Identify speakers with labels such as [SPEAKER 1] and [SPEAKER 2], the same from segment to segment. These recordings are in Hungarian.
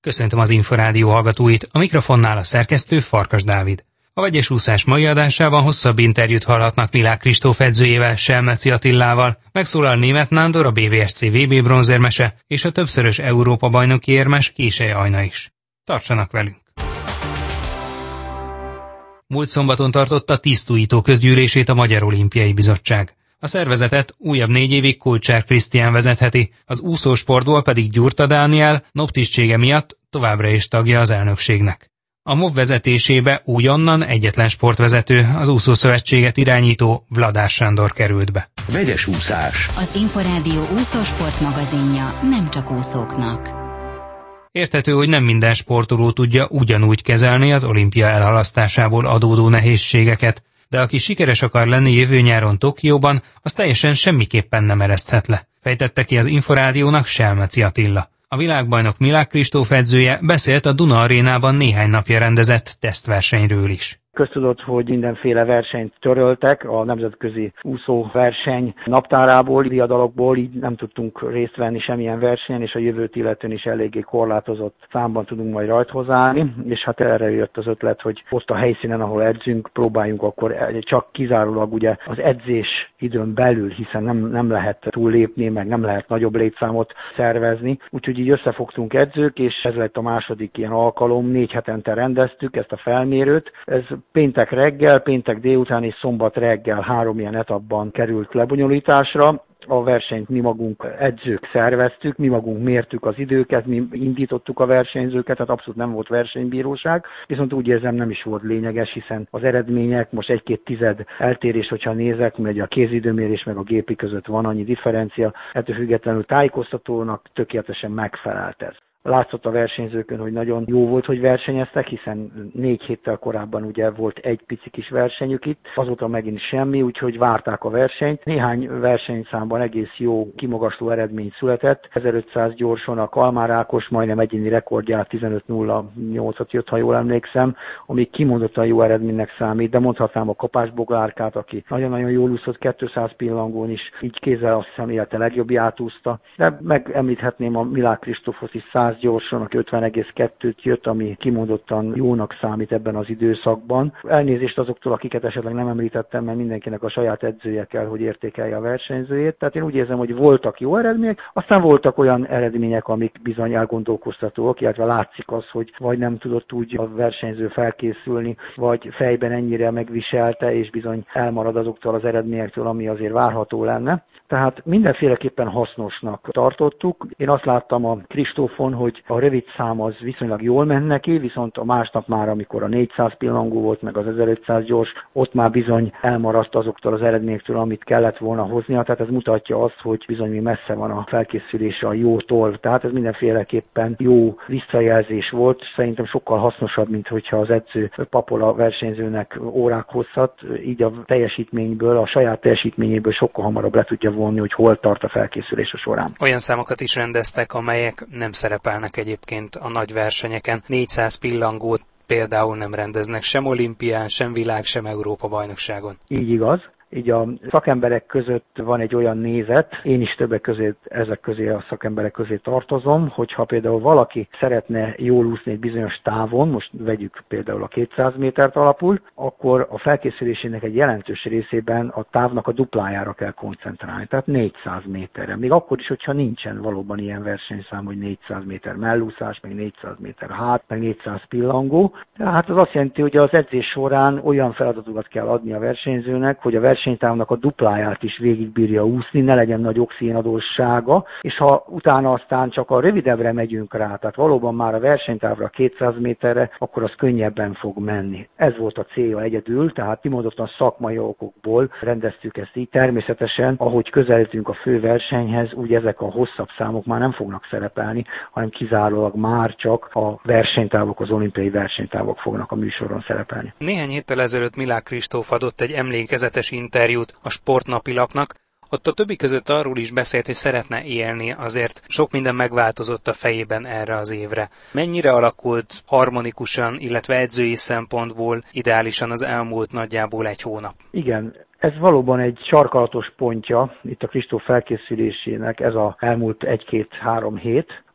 [SPEAKER 1] Köszöntöm az Inforádió hallgatóit, a mikrofonnál a szerkesztő Farkas Dávid. A vegyes úszás mai adásában hosszabb interjút hallhatnak Milák Kristóf edzőjével, Selmeci Attilával, megszólal Németh Nándor, a BVSC VB bronzérmese és a többszörös Európa-bajnoki érmes Késely Ajna is. Tartsanak velünk! Múlt szombaton tartotta tisztújító közgyűlését a Magyar Olimpiai Bizottság. A szervezetet újabb 4 évig Kulcsár Krisztián vezetheti, az úszósportból pedig Gyurta Dániel noptisztsége miatt továbbra is tagja az elnökségnek. A MOV vezetésébe újonnan egyetlen sportvezető, az úszószövetséget irányító Vladár Sándor került be.
[SPEAKER 2] Vegyes úszás.
[SPEAKER 3] Az Inforádió úszósport magazinja nem csak úszóknak.
[SPEAKER 1] Érthető, hogy nem minden sportoló tudja ugyanúgy kezelni az olimpia elhalasztásából adódó nehézségeket, de aki sikeres akar lenni jövő nyáron Tokióban, az teljesen semmiképpen nem ereszthet le, fejtette ki az Inforádiónak Selmeci Attila. A világbajnok Milák Kristóf edzője beszélt a Duna Arénában néhány napja rendezett tesztversenyről is.
[SPEAKER 4] Köztudott, hogy mindenféle versenyt töröltek a nemzetközi úszóverseny naptárából, diadalokból, így nem tudtunk részt venni semmilyen versenyen, és a jövőt illetően is eléggé korlátozott számban tudunk majd rajthoz állni, és hát erre jött az ötlet, hogy ott a helyszínen, ahol edzünk, próbáljunk akkor csak kizárólag ugye az edzés időn belül, hiszen nem lehet túllépni, meg nem lehet nagyobb létszámot szervezni, úgyhogy így összefogtunk edzők, és ez lett a második ilyen alkalom, 4 hetente rendeztük ezt a felmérőt. Ez péntek reggel, péntek délután és szombat reggel 3 ilyen etapban került lebonyolításra. A versenyt mi magunk edzők szerveztük, mi magunk mértük az időket, mi indítottuk a versenyzőket, tehát abszolút nem volt versenybíróság, viszont úgy érzem nem is volt lényeges, hiszen az eredmények most 1-2 tized eltérés, hogyha nézek, mert a kézidőmérés meg a gépi között van annyi differencia, ettől függetlenül tájékoztatónak tökéletesen megfelelt ez. Látszott a versenyzőkön, hogy nagyon jó volt, hogy versenyeztek, hiszen 4 héttel korábban ugye volt egy pici kis versenyük itt, azóta megint semmi, úgyhogy várták a versenyt. Néhány versenyszámban egész jó, kimagasló eredmény született. 1500 gyorson a Kalmár Ákos majdnem egyéni rekordját 15.08-at jött, ha jól emlékszem, ami kimondottan jó eredménynek számít, de mondhatnám a Kapás Boglárkát, aki nagyon-nagyon jól úszott 200 pillangón is, így kézzel azt hiszem élete legjobbját úszta. De megemlíthetném a Milák Kristófot is 100 gyorsan, aki 50,2-t jött, ami kimondottan jónak számít ebben az időszakban. Elnézést azoktól, akiket esetleg nem említettem, mert mindenkinek a saját edzője kell, hogy értékelje a versenyzőjét. Tehát én úgy érzem, hogy voltak jó eredmények, aztán voltak olyan eredmények, amik bizony elgondolkoztatóak, illetve látszik az, hogy vagy nem tudott úgy a versenyző felkészülni, vagy fejben ennyire megviselte, és bizony elmarad azoktól az eredményektől, ami azért várható lenne. Tehát mindenféleképpen hasznosnak tartottuk. Én azt láttam a Kristófon, hogy a rövid szám az viszonylag jól ment neki, viszont a másnap már, amikor a 400 pillangó volt, meg az 1500 gyors, ott már bizony elmaradt azoktól az eredményektől, amit kellett volna hoznia. Tehát ez mutatja azt, hogy bizony még messze van a felkészülése a jótól. Tehát ez mindenféleképpen jó visszajelzés volt. Szerintem sokkal hasznosabb, mint hogyha az edző papol a versenyzőnek órák hosszat, így a teljesítményből, a saját teljesítményéből sokkal hamarabb le tudja vonni, hogy hol tart a felkészülése során.
[SPEAKER 1] Olyan számokat is rendeztek, amelyek nem szerepelnek egyébként a nagy versenyeken. 400 pillangót például nem rendeznek sem olimpián, sem világ, sem Európa-bajnokságon.
[SPEAKER 4] Így igaz. Így a szakemberek között van egy olyan nézet, én is többek között ezek közé a szakemberek közé tartozom, hogyha például valaki szeretne jól úszni egy bizonyos távon, most vegyük például a 200 métert alapul, akkor a felkészülésének egy jelentős részében a távnak a duplájára kell koncentrálni, tehát 400 méterre. Még akkor is, hogyha nincsen valóban ilyen versenyszám, hogy 400 méter mellúszás, meg 400 méter hát, meg 400 pillangó. Tehát az azt jelenti, hogy az edzés során olyan feladatokat kell adni a versenyzőnek, hogy a versenytávnak a dupláját is végigbírja úszni, ne legyen nagy oxigénadóssága, és ha utána aztán csak a rövidebbre megyünk rá, tehát valóban már a versenytávra 200 méterre, akkor az könnyebben fog menni. Ez volt a célja egyedül, tehát kimondottan szakmai okokból rendeztük ezt így. Természetesen, ahogy közelítünk a fő versenyhez, úgy ezek a hosszabb számok már nem fognak szerepelni, hanem kizárólag már csak a versenytávok, az olimpiai versenytávok fognak a műsoron szerepelni.
[SPEAKER 1] Néhány héttel ezelőtt Milák Kristóf adott egy emlékezetes interjút a Sportnapilapnak. Ott a többi között arról is beszélt, hogy szeretne élni, azért sok minden megváltozott a fejében erre az évre. Mennyire alakult harmonikusan, illetve edzői szempontból ideálisan az elmúlt nagyjából 1 hónap?
[SPEAKER 4] Igen. Ez valóban egy sarkalatos pontja itt a Kristóf felkészülésének, ez az elmúlt 1-2-3 hét.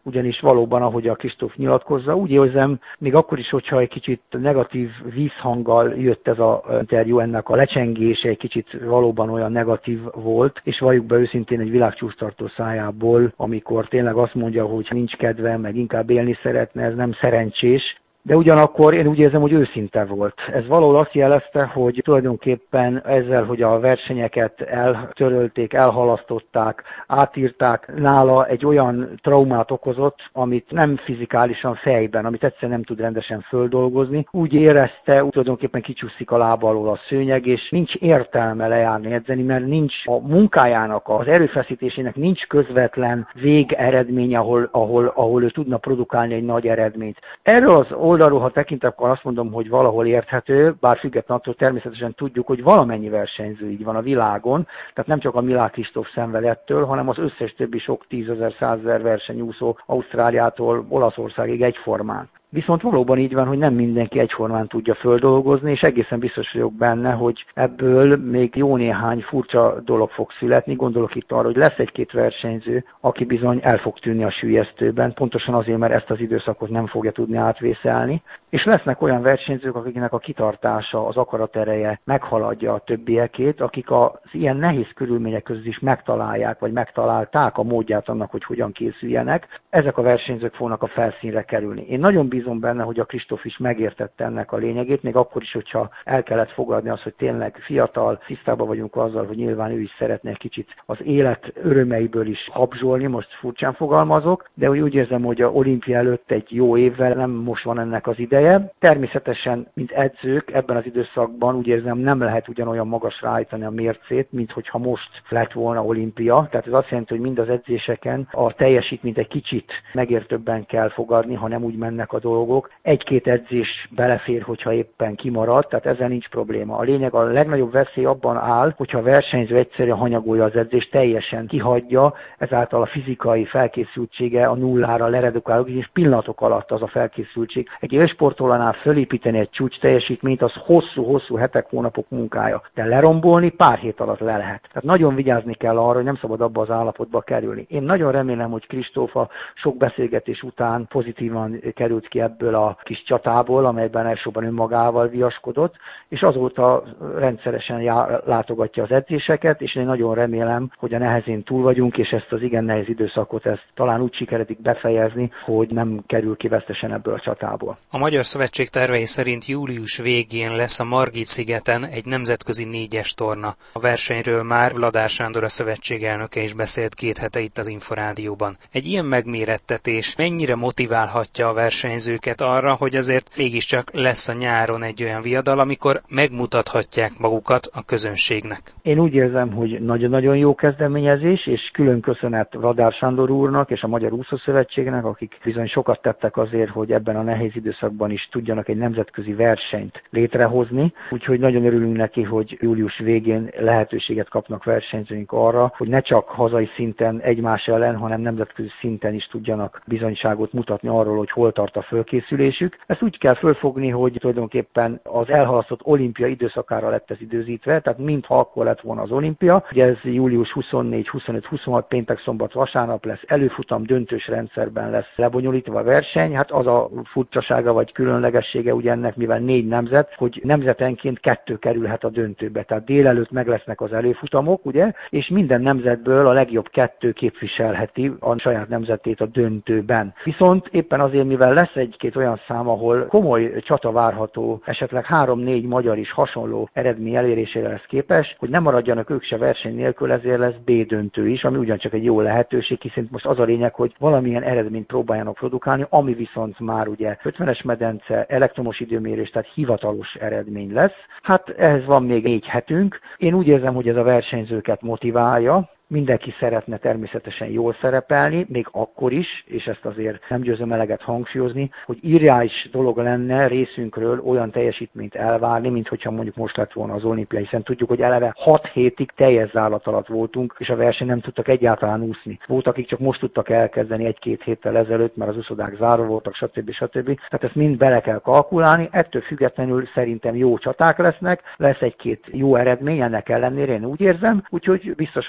[SPEAKER 4] ugyanis valóban, ahogy a Kristóf nyilatkozza, úgy érzem, még akkor is, hogyha egy kicsit negatív vízhanggal jött ez az interjú, ennek a lecsengése egy kicsit valóban olyan negatív volt, és valljuk be őszintén egy világcsúsztartó szájából, amikor tényleg azt mondja, hogy nincs kedve, meg inkább élni szeretne, ez nem szerencsés. De ugyanakkor én úgy érzem, hogy őszinte volt. Ez valahol azt jelezte, hogy tulajdonképpen ezzel, hogy a versenyeket eltörölték, elhalasztották, átírták, nála egy olyan traumát okozott, amit nem fizikálisan fejben, amit egyszerűen nem tud rendesen földolgozni. Úgy érezte, tulajdonképpen kicsúszik a lába alól a szőnyeg, és nincs értelme lejárni, edzeni, mert nincs a munkájának, az erőfeszítésének nincs közvetlen végeredmény, ahol ő tudna produkálni egy nagy eredményt. Erről az oldalról, ha tekintek, akkor azt mondom, hogy valahol érthető, bár függetlenül attól természetesen tudjuk, hogy valamennyi versenyző így van a világon, tehát nem csak a Milák Kristóf szenved ettől, hanem az összes többi sok 10.000-100.000 versenyúszó Ausztráliától Olaszországig egyformán. Viszont valóban így van, hogy nem mindenki egyformán tudja földolgozni, és egészen biztos vagyok benne, hogy ebből még jó néhány furcsa dolog fog születni. Gondolok itt arra, hogy lesz egy-két versenyző, aki bizony el fog tűnni a süllyesztőben, pontosan azért, mert ezt az időszakot nem fogja tudni átvészelni. És lesznek olyan versenyzők, akiknek a kitartása, az akaratereje meghaladja a többiekét, akik az ilyen nehéz körülmények között is megtalálják, vagy megtalálták a módját annak, hogy hogyan készüljenek. Ezek a versenyzők fognak a felszínre kerülni. Én nagyon bízom benne, hogy a Kristóf is megértette ennek a lényegét, még akkor is, hogyha el kellett fogadni azt, hogy tényleg fiatal, tisztában vagyunk azzal, hogy nyilván ő is szeretne egy kicsit az élet örömeiből is habzsolni, most furcsán fogalmazok, de úgy érzem, hogy a olimpia előtt egy jó évvel nem most van ennek az ideje. Természetesen, mint edzők ebben az időszakban úgy érzem, nem lehet ugyanolyan magasra állítani a mércét, mint hogyha most lett volna olimpia. Tehát ez azt jelenti, hogy mind az edzéseken a teljesítményt egy kicsit megértőbben kell fogadni, ha nem úgy mennek a dolgok. Egy-két edzés belefér, hogyha éppen kimarad, tehát ezzel nincs probléma. A lényeg, a legnagyobb veszély abban áll, hogyha a versenyző egyszerűen hanyagolja az edzést, teljesen kihagyja, ezáltal a fizikai felkészültsége a nullára leredukál, és pillanatok alatt az a felkészültség. Egy élsportolónál fölépíteni egy csúcs teljesítményt, az hosszú hetek, hónapok munkája. De lerombolni pár hét alatt le lehet. Tehát nagyon vigyázni kell arra, hogy nem szabad abba az állapotba kerülni. Én nagyon remélem, hogy Kristóf a sok beszélgetés után pozitívan került ki ebből a kis csatából, amelyben elsősorban önmagával viaskodott, és azóta rendszeresen látogatja az edzéseket, és én nagyon remélem, hogy a nehezén túl vagyunk, és ezt az igen nehéz időszakot ezt talán úgy sikeredik befejezni, hogy nem kerül ki vesztesen ebből a csatából.
[SPEAKER 1] A Magyar Szövetség tervei szerint július végén lesz a Margit-szigeten egy nemzetközi 4-es torna. A versenyről már Vladár Sándor, a szövetség elnöke is beszélt 2 hete itt az Inforádióban. Egy ilyen megmérettetés mennyire motiválhatja a versenyzőket arra, hogy azért mégiscsak lesz a nyáron egy olyan viadal, amikor megmutathatják magukat a közönségnek?
[SPEAKER 4] Én úgy érzem, hogy nagyon-nagyon jó kezdeményezés, és külön köszönet Vladár Sándor úrnak és a Magyar Úszószövetségnek, akik bizony sokat tettek azért, hogy ebben a nehéz időszakban is tudjanak egy nemzetközi versenyt létrehozni. Úgyhogy nagyon örülünk neki, hogy július végén lehetőséget kapnak versenyzőink arra, hogy ne csak hazai szinten egymás ellen, hanem nemzetközi szinten is tudjanak bizonyságot mutatni arról, hogy hol tart a fölkészülésük. Ezt úgy kell fölfogni, hogy tulajdonképpen az elhalasztott olimpia időszakára lett ez időzítve, tehát mintha akkor lett volna az olimpia. Ugye ez július 24, 25, 26 péntek, szombat, vasárnap lesz, előfutam döntős rendszerben lesz lebonyolítva a verseny. Hát az a furcsasága vagy különlegessége ugye ennek, mivel 4 nemzet, hogy nemzetenként 2 kerülhet a döntőbe. Tehát délelőtt meg lesznek az előfutamok, ugye, és minden nemzetből a legjobb 2 képviselheti a saját nemzetét a döntőben. Viszont éppen azért, mivel lesz egy-két olyan szám, ahol komoly csata várható, esetleg 3-4 magyar is hasonló eredmény elérésére lesz képes, hogy nem maradjanak ők se verseny nélkül, ezért lesz B döntő is, ami ugyancsak egy jó lehetőség, hiszen most az a lényeg, hogy valamilyen eredményt próbáljanak produkálni, ami viszont már ugye 50-es medence, elektromos időmérés, tehát hivatalos eredmény lesz. Hát ehhez van még 4 hetünk. Én úgy érzem, hogy ez a versenyzőket motiválja. Mindenki szeretne természetesen jól szerepelni, még akkor is, és ezt azért nem győzöm eleget hangsúlyozni, hogy irreális dolog lenne részünkről olyan teljesítményt elvárni, mint hogyha mondjuk most lett volna az olimpia, hiszen tudjuk, hogy eleve 6 hétig teljes zárlat alatt voltunk, és a verseny nem tudtak egyáltalán úszni. Voltak, akik csak most tudtak elkezdeni 1-2 héttel ezelőtt, mert az úszodák zárva voltak, stb. Tehát ezt mind bele kell kalkulálni, ettől függetlenül szerintem jó csaták lesznek, lesz 1-2 jó eredmény, ennek ellenére én úgy érzem, úgyhogy biztos vagyok benne,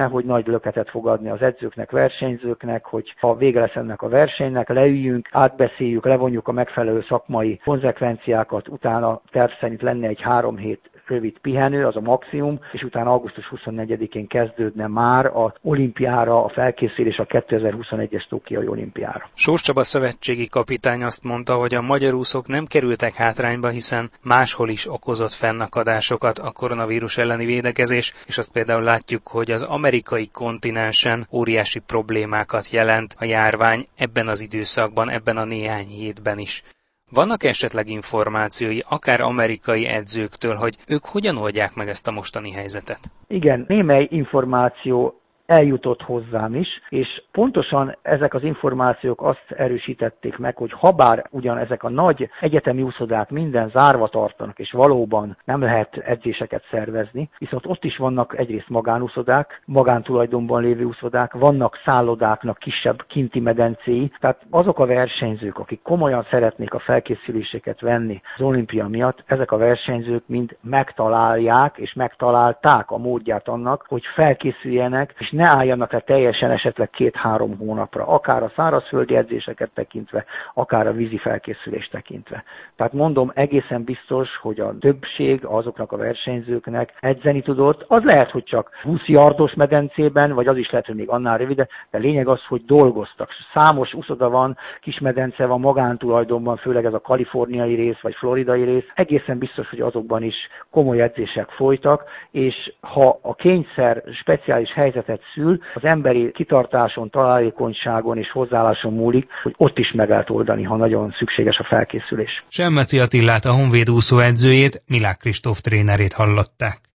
[SPEAKER 4] benne, hogy nagy löketet fog adni az edzőknek, versenyzőknek, hogy ha vége lesz ennek a versenynek, leüljünk, átbeszéljük, levonjuk a megfelelő szakmai konzekvenciákat, utána terv szerint lenne egy 3 hét rövid pihenő, az a maximum, és utána augusztus 24-én kezdődne már az olimpiára a felkészülés, a 2021-es tokiói olimpiára.
[SPEAKER 1] Sós Csaba szövetségi kapitány azt mondta, hogy a magyar úszók nem kerültek hátrányba, hiszen máshol is okozott fennakadásokat a koronavírus elleni védekezés, és azt például látjuk, hogy az amerikai kontinensen óriási problémákat jelent a járvány ebben az időszakban, ebben a néhány hétben is. Vannak esetleg információi, akár amerikai edzőktől, hogy ők hogyan oldják meg ezt a mostani helyzetet?
[SPEAKER 4] Igen, némely információ eljutott hozzám is, és pontosan ezek az információk azt erősítették meg, hogy habár ugyan ezek a nagy egyetemi úszodák minden zárva tartanak, és valóban nem lehet edzéseket szervezni, viszont ott is vannak egyrészt magánúszodák, magántulajdonban lévő úszodák, vannak szállodáknak kisebb kinti medencéi, tehát azok a versenyzők, akik komolyan szeretnék a felkészüléseket venni az olimpia miatt, ezek a versenyzők mind megtalálják, és megtalálták a módját annak, hogy felkészüljenek, és ne álljanak le teljesen esetleg 2-3 hónapra, akár a szárazföldi edzéseket tekintve, akár a vízi felkészülést tekintve. Tehát mondom, egészen biztos, hogy a többség azoknak a versenyzőknek edzeni tudott. Az lehet, hogy csak 20 yardos medencében, vagy az is lehet, hogy még annál rövidebb, de lényeg az, hogy dolgoztak. Számos úszoda van, kismedence van magántulajdonban, főleg ez a kaliforniai rész, vagy floridai rész. Egészen biztos, hogy azokban is komoly edzések folytak, és ha a kényszer speciális helyzetet szül, az emberi kitartáson, találékonyságon és hozzáálláson múlik, hogy ott is meg lehet oldani, ha nagyon szükséges a felkészülés.
[SPEAKER 1] Semmeci Attillát, a Honvéd úszó edzőjét, Milák Kristóf trénerét hallották.